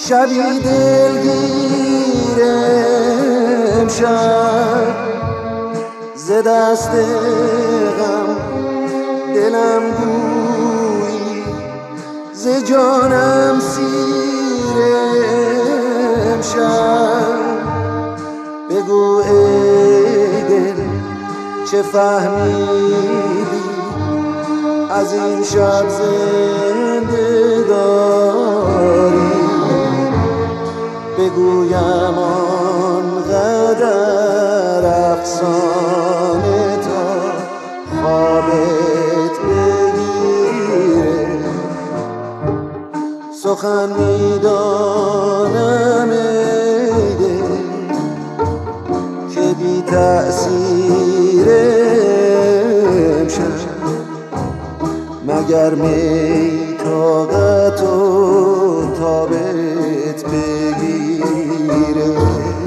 شبی دلگیرم شد ز دست غم دلم گویی ز جانم سیرم شد بگو ای دل چه فهمیدی از این شب زنده داری بگویم آنقدر افسانه تا خوابت بگیره سخن میدانم ای دل که بی تأثیرم شد مگر می طاقت و تابت بگیره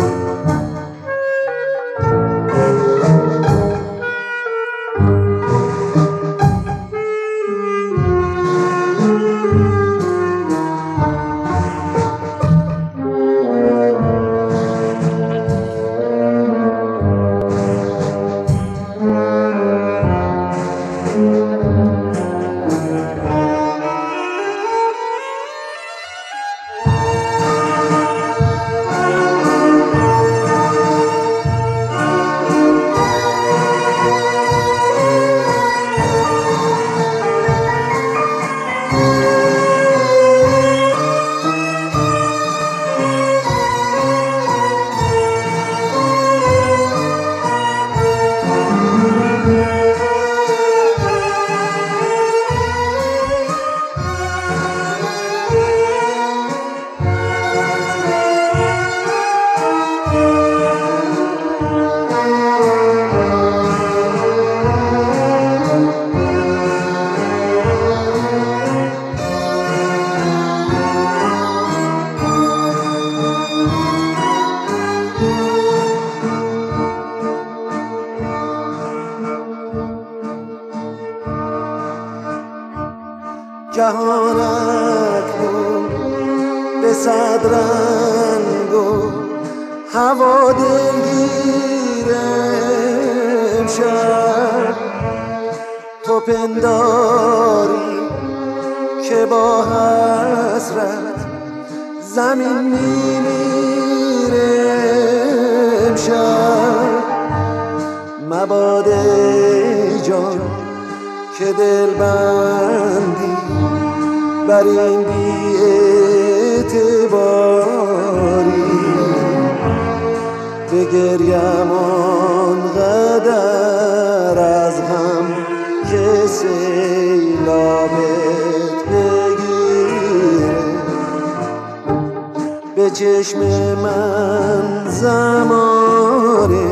جهان اکنون به صد رنگ و هوا دلگیرم شد تو پنداری که با حسرت زمین میمیرم شد مباده جان که دل بندی بر این بی اعتباری بگریم آنقدر از غم که سیلابت بگیره به چشم من زمانه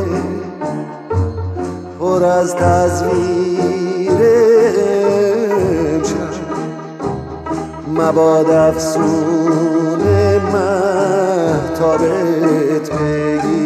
پر از تصویرم شد مباد افسون مهتابت بگیر